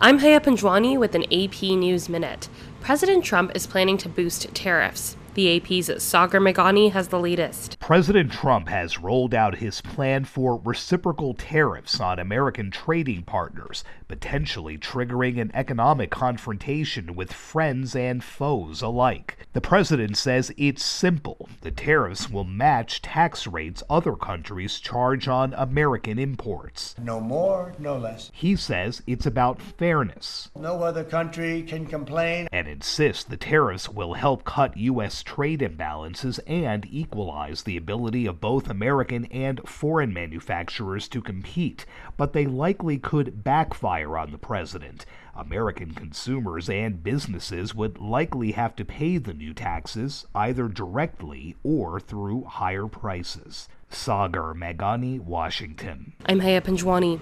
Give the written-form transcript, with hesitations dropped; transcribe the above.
I'm Haya Panjwani with an AP News Minute. President Trump is planning to boost tariffs. The AP's Sagar Meghani has the latest. President Trump has rolled out his plan for reciprocal tariffs on American trading partners, potentially triggering an economic confrontation with friends and foes alike. The president says it's simple. The tariffs will match tax rates other countries charge on American imports. No more, no less. He says it's about fairness. No other country can complain. And insists the tariffs will help cut U.S. trade imbalances and equalize the ability of both American and foreign manufacturers to compete, but they likely could backfire on the president. American consumers and businesses would likely have to pay the new taxes either directly or through higher prices. Sagar Meghani, Washington. I'm Haya Panjwani.